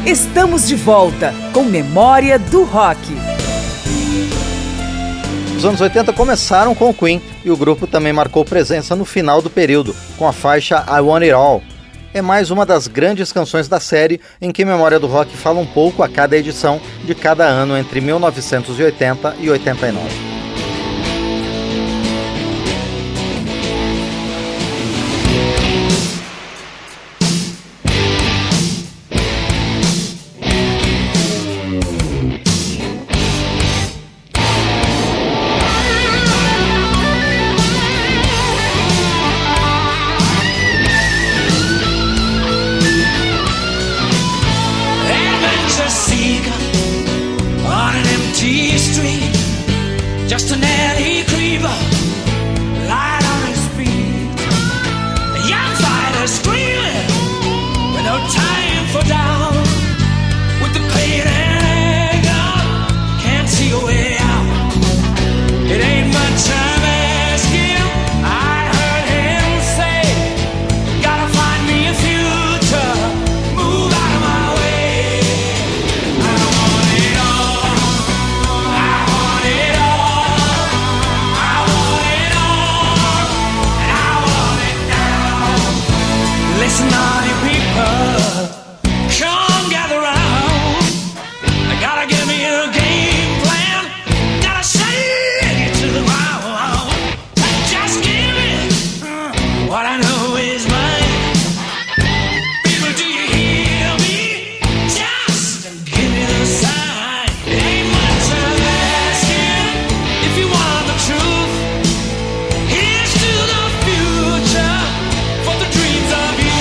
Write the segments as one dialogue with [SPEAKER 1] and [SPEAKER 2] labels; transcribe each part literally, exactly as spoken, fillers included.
[SPEAKER 1] Estamos de volta com Memória do Rock.
[SPEAKER 2] Os anos oitenta começaram com o Queen e o grupo também marcou presença no final do período, com a faixa I Want It All. É mais uma das grandes canções da série, em que Memória do Rock fala um pouco a cada edição de cada ano entre mil novecentos e oitenta e oitenta e nove.
[SPEAKER 3] Just an alley creeper, light on his feet. A young fighter screaming with no time for doubt. With the pain and anger, can't see a way out. It ain't much I'm asking. I heard him say, gotta find me a future, move out of my way. I want it all, I want it all. Listen, all you people, come gather round. I gotta give me a game plan. Gotta shake it to the ground. Just give me uh, what I know is mine. People, do you hear me? Just give me the sign. It ain't much I'm asking. If you want the truth, here's to the future, for the dreams of you.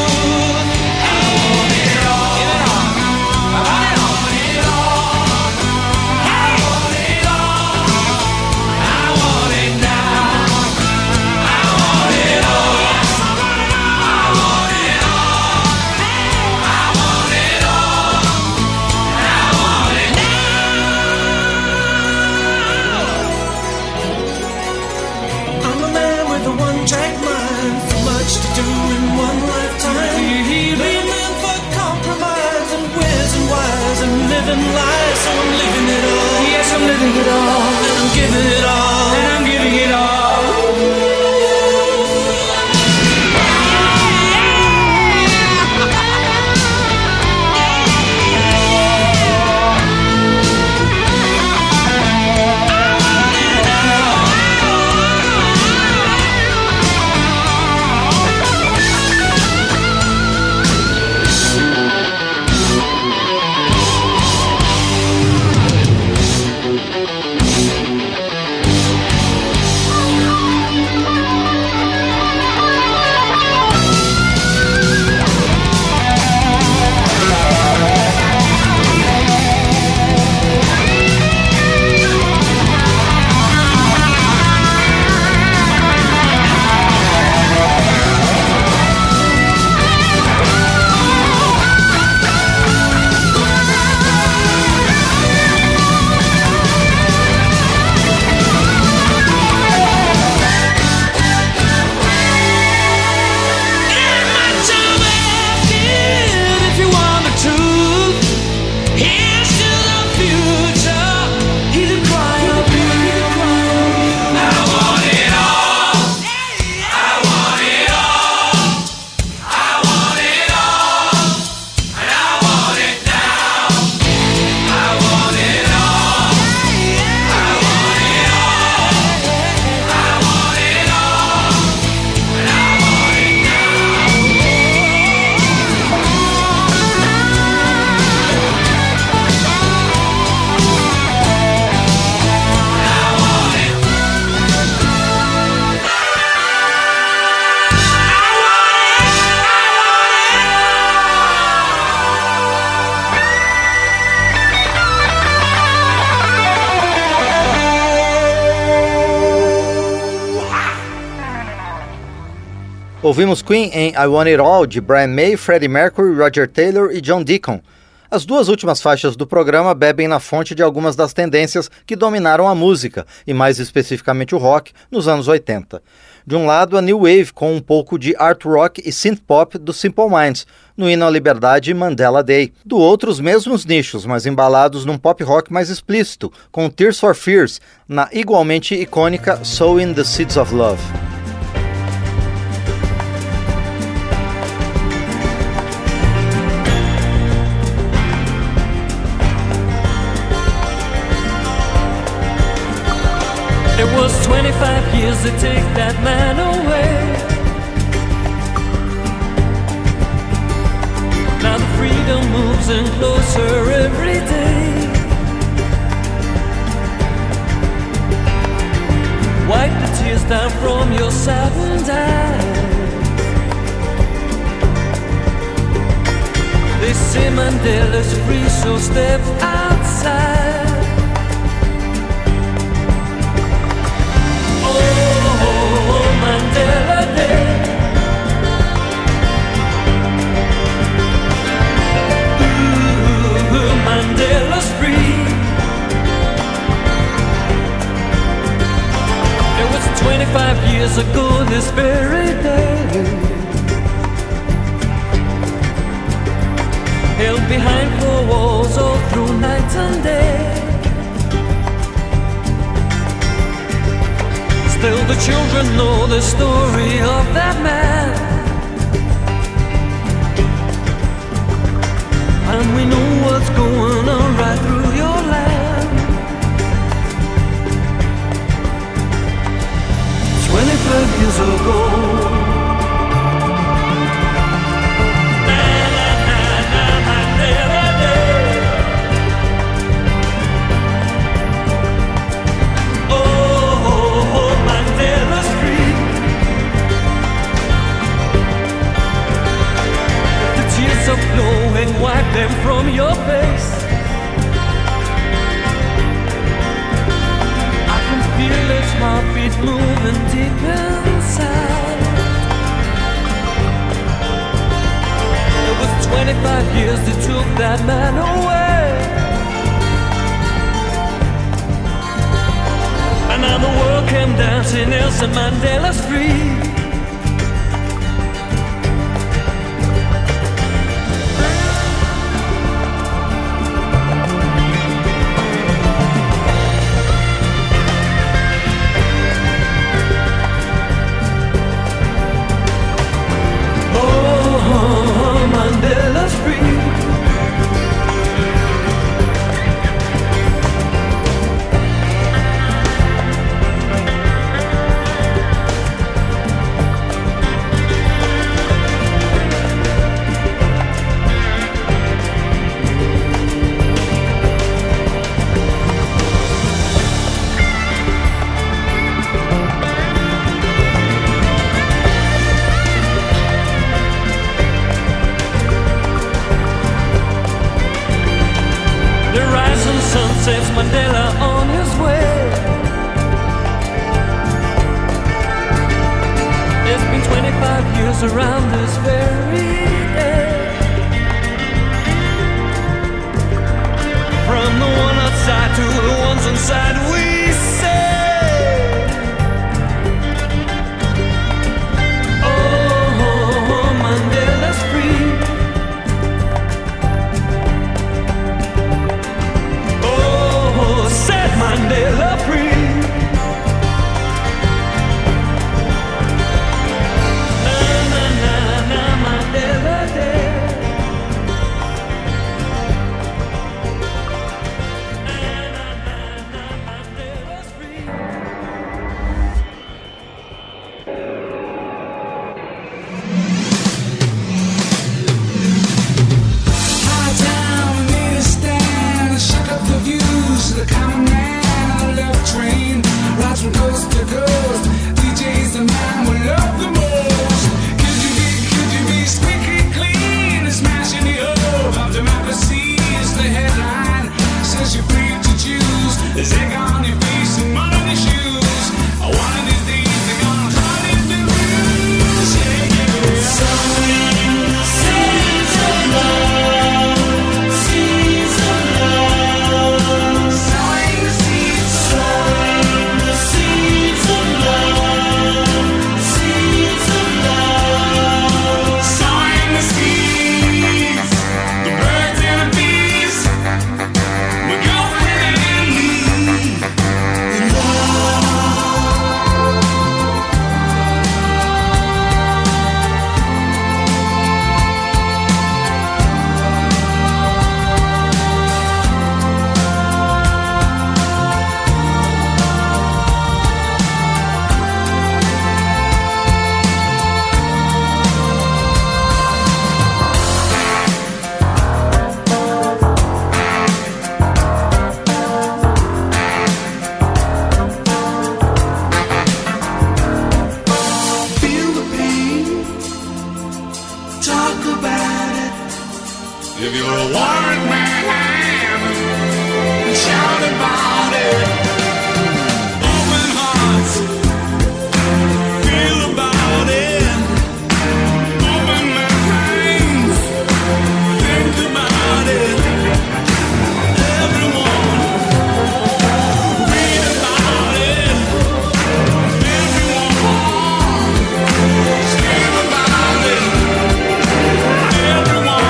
[SPEAKER 3] Lies, so I'm living it all. Yes, I'm living it all. And I'm giving it all. And I'm giving it all.
[SPEAKER 2] Ouvimos Queen em I Want It All, de Brian May, Freddie Mercury, Roger Taylor e John Deacon. As duas últimas faixas do programa bebem na fonte de algumas das tendências que dominaram a música, e mais especificamente o rock, nos anos oitenta. De um lado, a New Wave, com um pouco de art rock e synth pop do Simple Minds, no hino à liberdade Mandela Day. Do outro, os mesmos nichos, mas embalados num pop rock mais explícito, com Tears for Fears, na igualmente icônica Sowing the Seeds of Love.
[SPEAKER 4] It was twenty-five years to take that man away. Now the freedom moves in closer every day. Wipe the tears down from your saddened eyes. They say Mandela's free, so step outside. Mandela Day. Ooh, Mandela's free. It was twenty-five years ago this very day. Held behind four walls all through night and day. Still the children know the story of that man, and we know what's going on right through your land. Twenty-five years ago, and wipe them from your face. I can feel his heartbeat moving deep inside. It was twenty-five years that took that man away, and now the world came dancing, Nelson Mandela's free. Mandela's free. Sets Mandela on his way. It's been twenty-five years around this very day. From the one outside to the ones inside, we say, oh, Mandela's free. Mandela free. Na na na na Mandela.
[SPEAKER 3] If you're a warrant man, shout about it. Open hearts, feel about it. Open minds, think about it. Everyone, read about it. Everyone, scream about it. Everyone.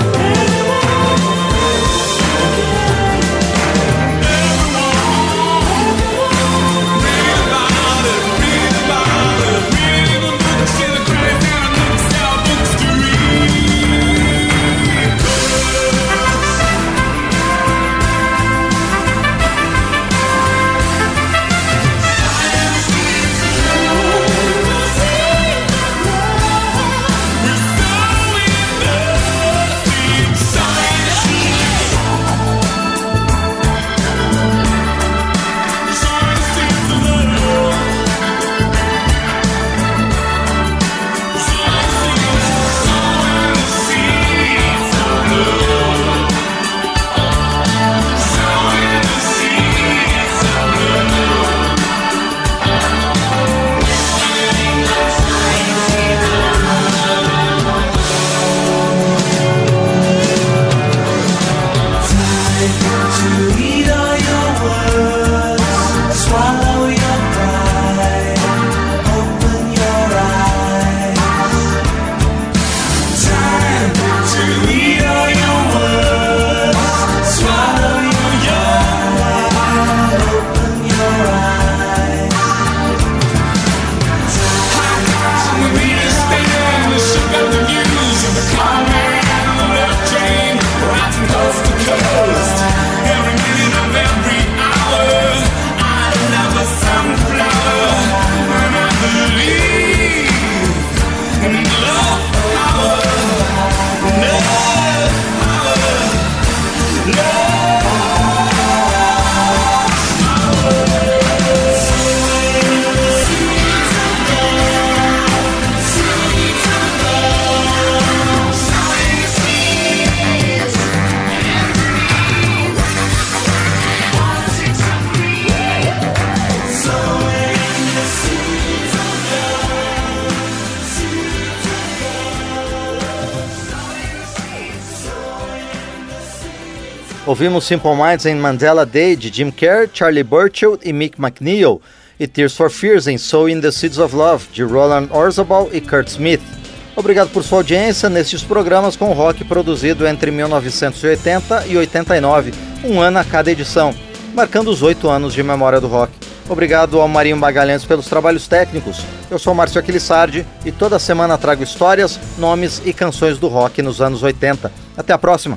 [SPEAKER 2] Ouvimos Simple Minds em Mandela Day, de Jim Kerr, Charlie Burchill e Mick McNeil, e Tears for Fears em Sowing the Seeds of Love, de Roland Orzabal e Kurt Smith. Obrigado por sua audiência nestes programas com rock produzido entre mil novecentos e oitenta e oitenta e nove, um ano a cada edição, marcando os oito anos de memória do rock. Obrigado ao Marinho Magalhães pelos trabalhos técnicos. Eu sou Márcio Aquilissardi e toda semana trago histórias, nomes e canções do rock nos anos oitenta. Até a próxima!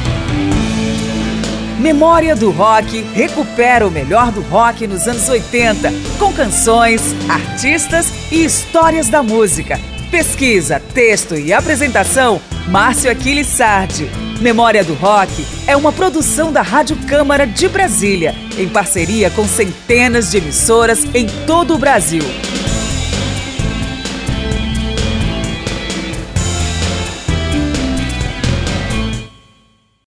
[SPEAKER 1] Memória do Rock recupera o melhor do rock nos anos oitenta, com canções, artistas e histórias da música. Pesquisa, texto e apresentação, Márcio Aquilissardi. Memória do Rock é uma produção da Rádio Câmara de Brasília, em parceria com centenas de emissoras em todo o Brasil.